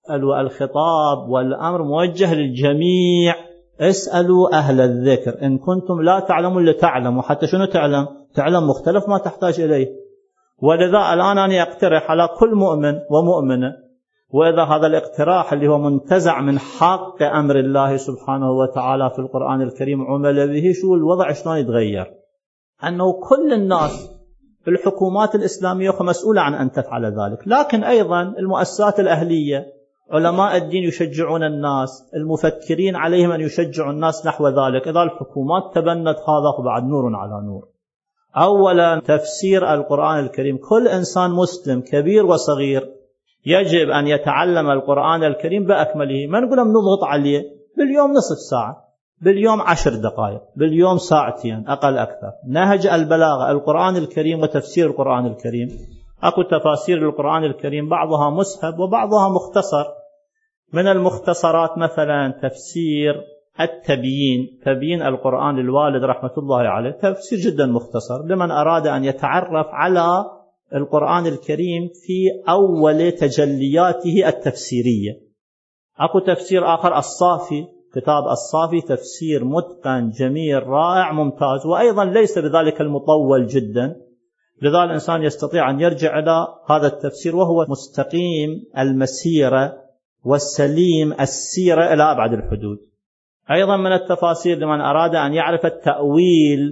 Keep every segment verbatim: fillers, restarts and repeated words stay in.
اسألوا، الخطاب والأمر موجه للجميع. اسألوا أهل الذكر إن كنتم لا تعلمون لتعلموا. حتى شنو تعلم؟ تعلم مختلف ما تحتاج إليه. ولذا الآن أنا أقترح على كل مؤمن ومؤمنة، وإذا هذا الاقتراح اللي هو منتزع من حق أمر الله سبحانه وتعالى في القرآن الكريم عمل به، شو الوضع شلون يتغير؟ أنه كل الناس في الحكومات الإسلامية مسؤولة عن أن تفعل ذلك، لكن أيضا المؤسسات الأهلية، علماء الدين يشجعون الناس، المفكرين عليهم أن يشجعوا الناس نحو ذلك. إذا الحكومات تبنت هذا فبعد نور على نور. أولا تفسير القرآن الكريم، كل إنسان مسلم كبير وصغير يجب أن يتعلم القرآن الكريم بأكمله. ما نقول نضغط عليه باليوم نصف ساعة، باليوم عشر دقائق، باليوم ساعتين أقل أكثر. نهج البلاغة، القرآن الكريم وتفسير القرآن الكريم. أكو تفاسير للقرآن الكريم بعضها مسهب وبعضها مختصر. من المختصرات مثلا تفسير التبيين، تبيين القرآن للوالد رحمة الله عليه، تفسير جدا مختصر لمن أراد أن يتعرف على القرآن الكريم في أول تجلياته التفسيرية. أكو تفسير آخر الصافي، كتاب الصافي، تفسير متقن جميل رائع ممتاز، وأيضا ليس بذلك المطول جدا، لذا الإنسان يستطيع أن يرجع إلى هذا التفسير وهو مستقيم المسيرة والسليم السيرة إلى أبعد الحدود. أيضا من التفاسير لمن أراد أن يعرف التأويل،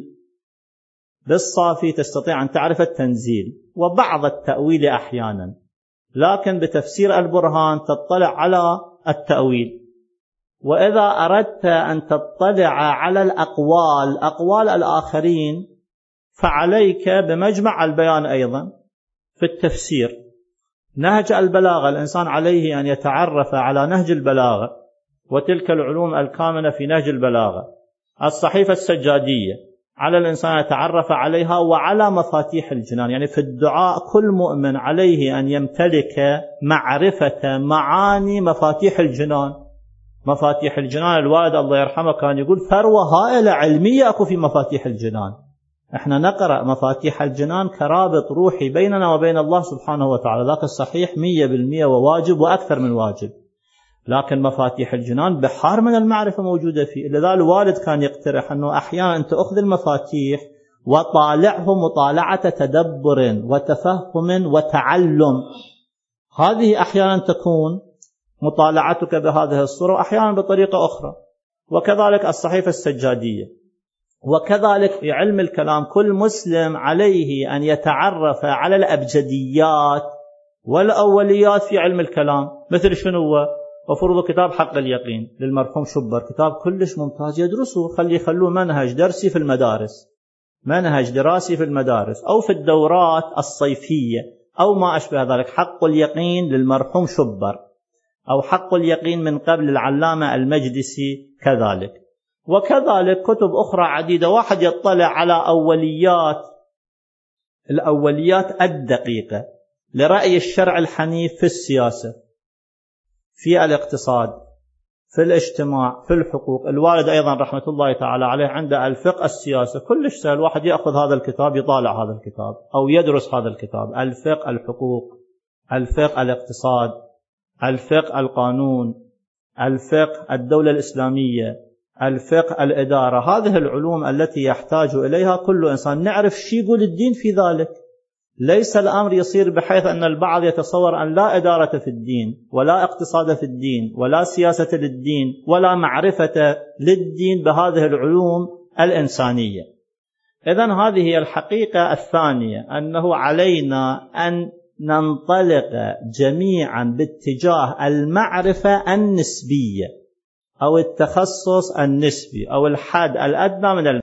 بالصافي تستطيع أن تعرف التنزيل وبعض التأويل أحيانا، لكن بتفسير البرهان تطلع على التأويل. وإذا أردت أن تطلع على الأقوال، أقوال الآخرين، فعليك بمجمع البيان أيضا في التفسير. نهج البلاغة، الإنسان عليه أن يتعرف على نهج البلاغة وتلك العلوم الكامنة في نهج البلاغة. الصحيفة السجادية على الإنسان يتعرف عليها وعلى مفاتيح الجنان. يعني في الدعاء كل مؤمن عليه أن يمتلك معرفة معاني مفاتيح الجنان. مفاتيح الجنان، الوالد الله يرحمه كان يقول ثروة هائلة علمية أكو في مفاتيح الجنان. احنا نقرأ مفاتيح الجنان كرابط روحي بيننا وبين الله سبحانه وتعالى، ذاك الصحيح مية بالمية وواجب وأكثر من واجب، لكن مفاتيح الجنان بحار من المعرفة موجودة فيه. لذا الوالد كان يقترح أنه أحيانا أنت أخذ المفاتيح وطالعه مطالعة تدبر وتفهم وتعلم. هذه أحيانا تكون مطالعتك بهذه الصورة وأحيانا بطريقة أخرى. وكذلك الصحيفة السجادية. وكذلك في علم الكلام كل مسلم عليه أن يتعرف على الأبجديات والأوليات في علم الكلام. مثل شنو هو؟ وفرض كتاب حق اليقين للمرحوم شبر، كتاب كلش ممتاز يدرسه، خلي يخلوه منهج درسي في المدارس، منهج دراسي في المدارس أو في الدورات الصيفية أو ما أشبه ذلك. حق اليقين للمرحوم شبر، أو حق اليقين من قبل العلامة المجدسي كذلك. وكذلك كتب أخرى عديدة. واحد يطلع على أوليات، الأوليات الدقيقة لرأي الشرع الحنيف في السياسة، في الاقتصاد، في الاجتماع، في الحقوق. الوالد أيضا رحمة الله تعالى عليه عنده الفقه السياسة، كلش سهل واحد يأخذ هذا الكتاب يطالع هذا الكتاب أو يدرس هذا الكتاب. الفقه الحقوق، الفقه الاقتصاد، الفقه القانون، الفقه الدولة الإسلامية، الفقه الإدارة. هذه العلوم التي يحتاج إليها كل إنسان، نعرف شي يقول الدين في ذلك. ليس الأمر يصير بحيث أن البعض يتصور أن لا إدارة في الدين ولا اقتصاد في الدين ولا سياسة للدين ولا معرفة للدين بهذه العلوم الإنسانية. إذن هذه هي الحقيقة الثانية، أنه علينا أن ننطلق جميعا باتجاه المعرفة النسبية أو التخصص النسبي أو الحد الأدنى من